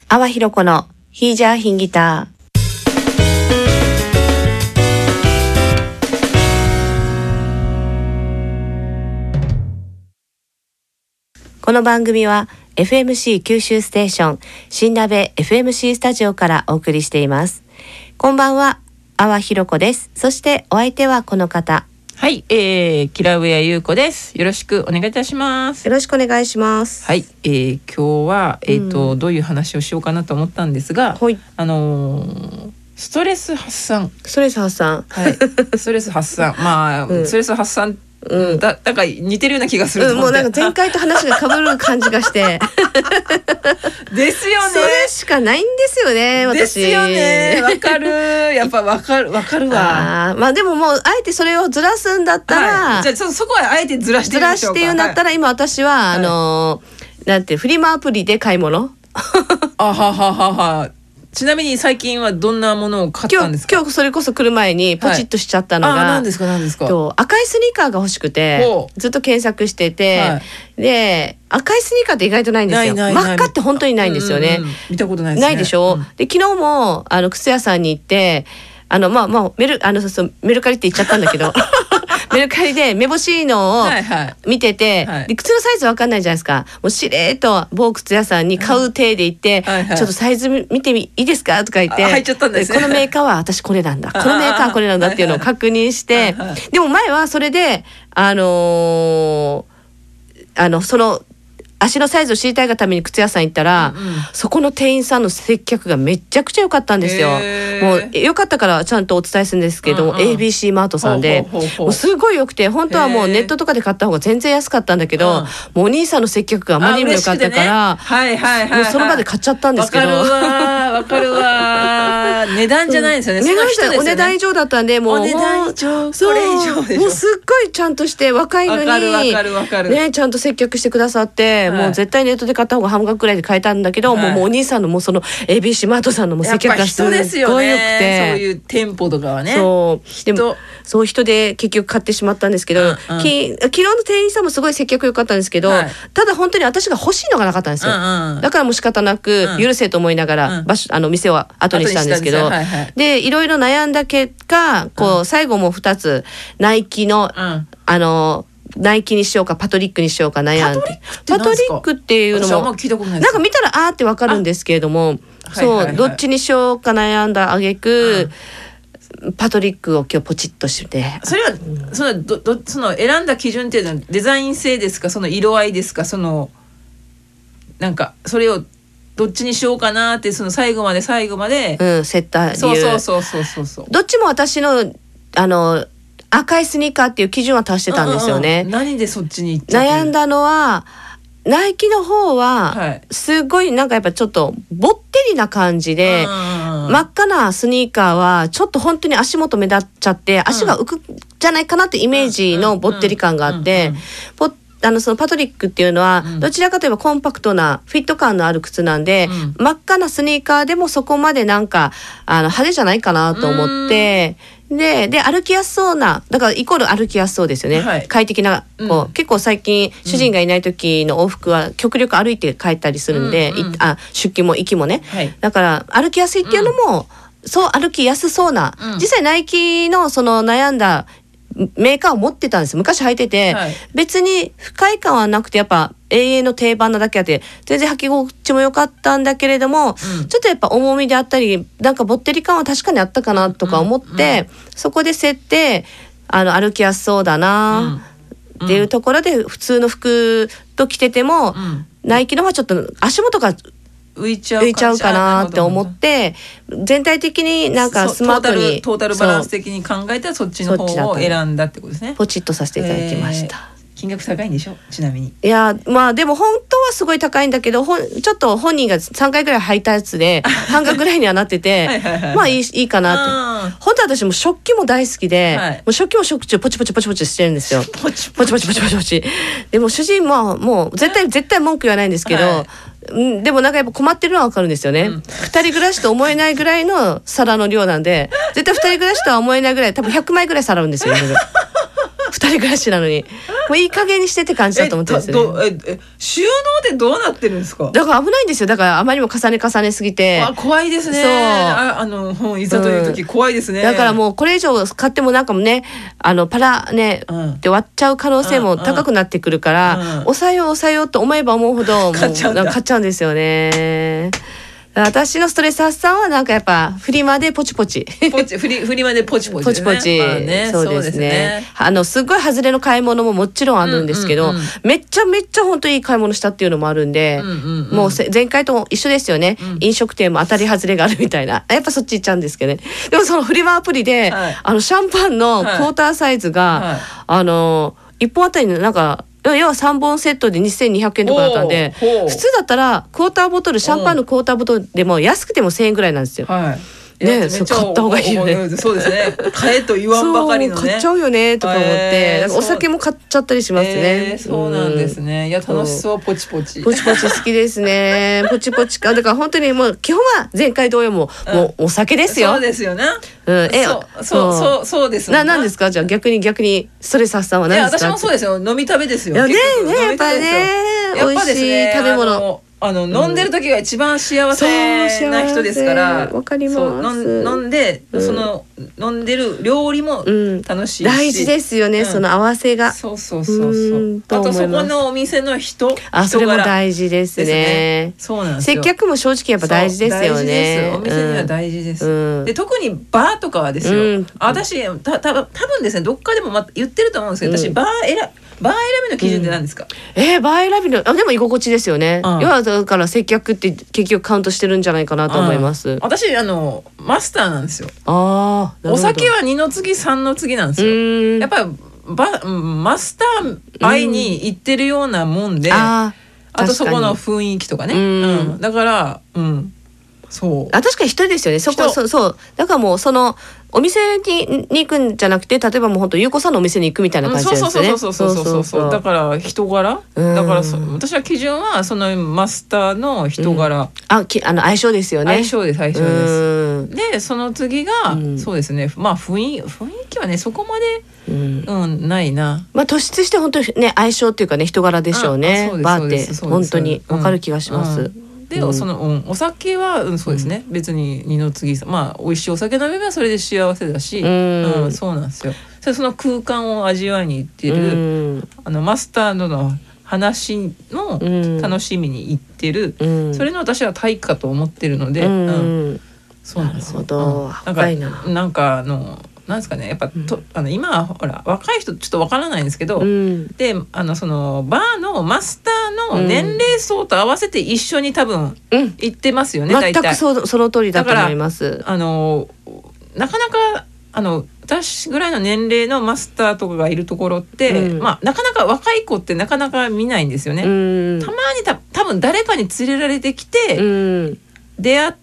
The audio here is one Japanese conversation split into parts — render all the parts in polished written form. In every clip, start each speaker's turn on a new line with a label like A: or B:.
A: 阿波ひろ子のヒージャーヒンギター。この番組は FMC 九州ステーション新鍋 FMC スタジオからお送りしています。こんばんは、阿波ひろ子です。そしてお相手はこの方。
B: はい、キラウエア優子です。よろしくお願いいたします。
A: よろしくお願いします。
B: はい、今日は、どういう話をしようかなと思ったんですが、
A: はい、
B: ストレス発散、
A: はい、ストレス発散
B: まあ、ストレス発散だから似てるような気がすると思って、
A: もうなんか前回と話が被る感じがして
B: ですよね。
A: それしかないんですよね、私。
B: ですよね。わかる。やっぱわかるわ。
A: まあでももうあえてそれをずらすんだったら、
B: はい、じゃあそこはあえてずらしてみましょうか。
A: 言うんだったら、今私は、なんてフリマアプリで買い物
B: あはははは。ちなみに最近はどんなものを買ったんですか？
A: 今日それこそ来る前にポチッとしちゃったのが、
B: 何ですか
A: 赤いスニーカーが欲しくてずっと検索してて、はい、で赤いスニーカーって意外とないんですよ。真っ赤って本当にないんですよね。
B: 見たことないですね。
A: ないでしょ、で昨日も靴屋さんに行ってメルカリって言っちゃったんだけどメルカリで目星のを見てて、で靴のサイズ分かんないじゃないですか。もうしれーっと某靴屋さんに買う体で行って、ちょっとサイズ見ていいですかとか言って、
B: 入っちゃったんですね。
A: このメーカーは私これなんだ、このメーカーはこれなんだっていうのを確認して、でも前はそれでその足のサイズを知りたいがために靴屋さん行ったら、そこの店員さんの接客がめちゃくちゃ良かったんですよ。もう良かったからちゃんとお伝えするんですけど、ABC マートさんでもうすごい良くて、本当はもうネットとかで買った方が全然安かったんだけど、もうお兄さんの接客があまりにも良かったから、もうその場で買っちゃったんですけど。
B: わかるわ値段じゃないですよね。
A: お値段以上だったんで、もう
B: お値段以上、これ以上でしょ。
A: もうすっごいちゃんとして若いのにね、ちゃんと接客してくださって、もう絶対ネットで買った方が半額くらいで買えたんだけど、もうお兄さんのもうその ABC マートさんのも接客がすごい良くて、
B: そういう店舗とかはね、
A: でもそう人で結局買ってしまったんですけど、昨日の店員さんもすごい接客良かったんですけど、ただ本当に私が欲しいのがなかったんですよ。だからもう仕方なく許せと思いながら店を後にしたんですけど、でいろいろ悩んだ結果、最後も2つナイキのナイキにしようかパトリックにしようか悩んで、パトリックっていうのもなんか見たらってわかるんですけれども、どっちにしようか悩んだ挙句、パトリックを今日ポチッとして、
B: それはその選んだ基準っていうのはデザイン性ですか、その色合いですか、なんかそれをどっちにしようかなって、その最後までセッター理由、
A: そうどっちも私の赤いスニーカーっていう基準は達してたんですよね。
B: 何でそっちに行っちゃってる？
A: 悩んだのはナイキの方はすごいなんかやっぱちょっとぼってりな感じで、真っ赤なスニーカーはちょっと本当に足元目立っちゃって足が浮くじゃないかなってイメージのぼってり感があって、そのパトリックっていうのはどちらかといえばコンパクトなフィット感のある靴なんで、真っ赤なスニーカーでもそこまでなんか派手じゃないかなと思って、で歩きやすそうな、だからイコール歩きやすそうですよね、快適な結構最近主人がいない時の往復は極力歩いて帰ったりするんで、出勤も行きもね、だから歩きやすいっていうのも、そう歩きやすそうな、実際ナイキのその悩んだメーカーを持ってたんです。昔履いてて、別に不快感はなくて、やっぱ永遠の定番なだけあって全然履き心地も良かったんだけれども、ちょっとやっぱ重みであったりなんかぼってり感は確かにあったかなとか思って、そこで設定歩きやすそうだなっていうところで、普通の服と着てても、ナイキの方はちょっと足元が浮いちゃうかなって思って、全体的になんかスマートに
B: トータルバランス的に考えたらそっちの方を選んだってことですね。
A: ポチッとさせていただきました。
B: 金額高いんでしょ、ちなみに。
A: いやでも本当はすごい高いんだけど、ちょっっと本人が3回ぐらい履いたやつで半額ぐらいにはなっててまあいいかなって。本当は私も食器も大好きで、もう食器も食中ポチポチポチポチしてるんですよ。ポチポチポチポチポチ。でも主人ももう絶対文句言わないんですけど、でもなんかやっぱ困ってるのは分かるんですよね。2人暮らしと思えないぐらいの皿の量なんで、絶対2人暮らしとは思えないぐらい、多分100枚ぐらい皿うんですよ。2 2人暮らしなのにもういい加減にしてって感じだと思ってるんですよね。
B: 収納ってどうなってるんですか？
A: だから危ないんですよ。だからあまりにも重ねすぎて
B: 怖いですね。そういざという時怖いですね。
A: だからもうこれ以上買ってもなんかもねパラね、って割っちゃう可能性も高くなってくるから、抑えようと思えば思うほどもう買っちゃうんですよね。私のストレス発散はなんかやっぱフリマでポチポチ
B: フリマでポチポチ、
A: ね、ポチポチ、そうですね。すごい外れの買い物ももちろんあるんですけど、めっちゃ本当にいい買い物したっていうのもあるんで、もう前回と一緒ですよね、飲食店も当たり外れがあるみたいな、やっぱそっち行っちゃうんですけどね。でもそのフリマアプリで、シャンパンのクォーターサイズが、1本あたりのなんか要は3本セットで2200円とかだったんで、普通だったらクォーターボトルシャンパンのクォーターボトルでも安くても1000円ぐらいなんですよ。ね、そう買った方がいいよね。
B: そうですね。買えと言わんばかりのね。
A: 買っちゃうよねとか思って、なんかお酒も買っちゃったりしますね。
B: そうなんですね。いや楽しそう。ポチポチ。
A: ポチポチ好きですね。ポチポチか。だから本当にもう基本は前回同様もうお酒ですよ。
B: そうですよね。
A: そうです。なんですか？じゃあ逆にストレス発散は何ですか？
B: 私もそうですよ。飲み食べですよ。
A: ねやっぱりね、美味しい食べ物。
B: 飲んでる時が一番幸せな人ですから、
A: わかります。
B: 飲んで、その飲んでる料理も楽しいし、
A: 大事ですよね、その合わせが。
B: そうあとそこのお店の人
A: それも大事ですね。
B: そうなんですよ。
A: 接客も正直やっぱ大事ですよね。
B: お店には大事です。で特にバーとかはですよ。私多分ですね、どっかでも言ってると思うんですけど、私バー選びの基準って何ですか？
A: バー選びのでも居心地ですよね。要はだから接客って結局カウントしてるんじゃないかなと思います。
B: 私マスターなんですよ。お酒は2の次3の次なんですよ。やっぱりマスター愛に行ってるようなもんで、あとそこの雰囲気とかね。だからそう
A: 確かに一人ですよね。そうだからもうそのお店に行くんじゃなくて、例えばもう本当優子さんのお店に行くみたいな感じですよね。
B: そうだから人柄、だから私は基準はそのマスターの人柄、
A: 相性ですよね。
B: 相性ですでその次がそうですね、まあ雰囲気はねそこまでないな。
A: 突出して本当にね相性っていうかね人柄でしょうね。バーって本当に分かる気がします。
B: でそのお酒はそうですね、別に二の次美味しいお酒飲めばそれで幸せだし、そうなんですよ。その空間を味わいに行ってるマスターの話の楽しみに行ってる、それの私は対価と思ってるので、そうなんですよ。なんかなんですかね、やっぱ今はほら若い人ちょっとわからないんですけど、でそのバーのマスターの年齢層と合わせて一緒に多分行ってますよね、大体。
A: 全くその通りだと思います。
B: なかなか私ぐらいの年齢のマスターとかがいるところって、なかなか若い子ってなかなか見ないんですよね。たまに多分誰かに連れられてきて、出会って、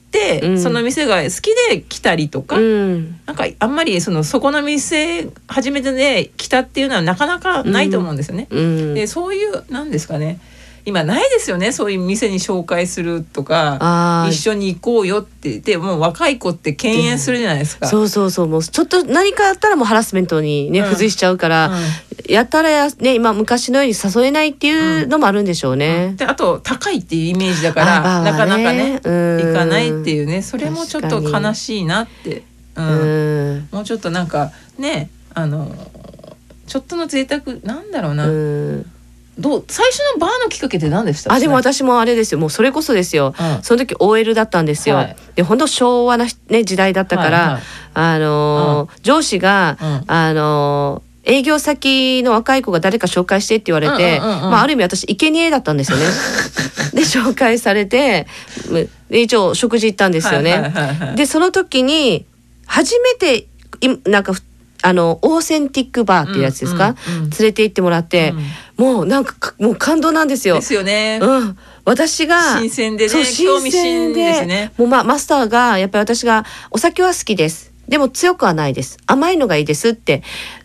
B: その店が好きで来たりとか、なんかあんまりそこの店初めてで来たっていうのはなかなかないと思うんですよね。でそういうなんですかね、今ないですよね、そういう店に紹介するとか一緒に行こうよって言ってもう若い子って敬遠するじゃないですか。そうもうちょっと何かあったらもうハラスメントにね付随しちゃうから、やったらね今昔のように誘えないっていうのもあるんでしょうね。 であと高いっていうイメージだからなかなかね行かないっていうね、それもちょっと悲しいなって、もうちょっとなんかねちょっとの贅沢なんだろうな。最初のバーのきっかけって何でした？
A: でも私もあれですよ、もうそれこそですよ、その時 OL だったんですよ。で本当昭和な、時代だったから、上司が、営業先の若い子が誰か紹介してって言われて、ある意味私生贄だったんですよね。で紹介されて一応食事行ったんですよね。でその時に初めてなんかオーセンティックバーっていうやつですか、連れて行ってもらって、もうなんかもう感動なんですよ。
B: ですよね。
A: 私が
B: 新鮮でね、興味津々ですね。
A: もうマスターがやっぱり私がお酒は好きです、でも強くはないです、甘いのがいいですって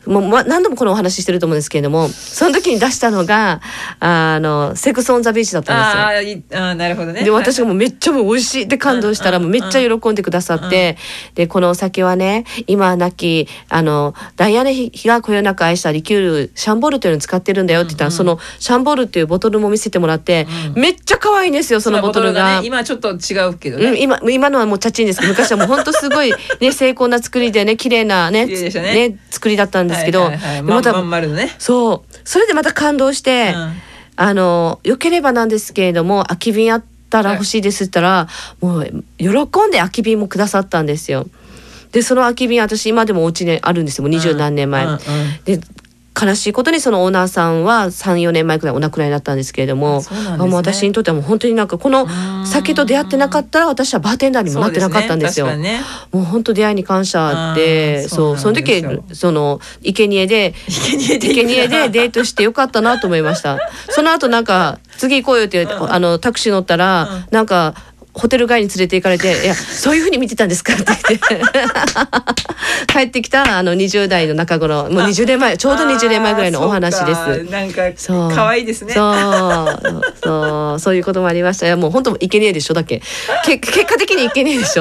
A: もう何度もこのお話ししてると思うんですけれども、その時に出したのがセックスオンザビーチだったんですよ。
B: なるほどね。
A: で私がもうめっちゃもう美味しいって感動したら、もうめっちゃ喜んでくださって、でこのお酒はね、今亡きダイアナ妃がこよなく愛したリキュールシャンボールというのを使ってるんだよって言ったら、そのシャンボールっていうボトルも見せてもらって、めっちゃ可愛いんですよ、そのボトルが。
B: 今ちょっと違うけどね。
A: 今のはもうチャチンですけど、昔はもう本当すごいね精巧な作りでね、綺麗なね作りだったんですけど、
B: まん丸のね。
A: それでまた感動して、よければなんですけれども、空き瓶あったら欲しいですって言ったら、もう喜んで空き瓶もくださったんですよ。でその空き瓶、私今でもお家にあるんですよ、もう20何年前、で悲しいことにそのオーナーさんは 3,4 年前くらいお亡くなりになったんですけれども、もう私にとってはもう本当になんかこの酒と出会ってなかったら私はバーテンダーにもなってなかったんですよ。もう本当出会いに感謝で、その時その生贄でデートしてよかったなと思いました。その後なんか次行こうよってタクシー乗ったら、なんかホテル街に連れて行かれて、いやそういう風に見てたんですかって言って帰ってきた20代の中頃、もう20年前、ちょうど20年前ぐらいのお話です。
B: なんか可愛いですね。
A: そういうこともありました。いやもう本当生贄でしょだけ結果的に生贄でしょ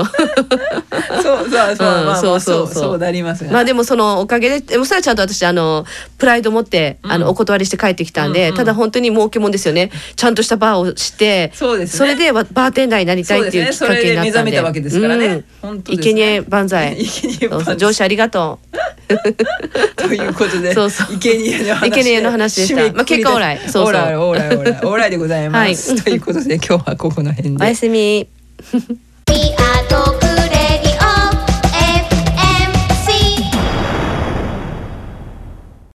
B: そうなりますね。
A: まあでもそのおかげで、でもそれはちゃんと私プライド持ってお断りして帰ってきたんで、ただ本当に儲けもんですよね。ちゃんとしたバーをして、それでバーテンダーになりたいっていうきっかけになったんで、
B: 目覚めたわけですからね。
A: 生贄万歳。上司ありがとう
B: ということで、生贄の話
A: でした。まあ結果オーライ、
B: オーライでございます。ということで今日はここの辺で。
A: おやすみ。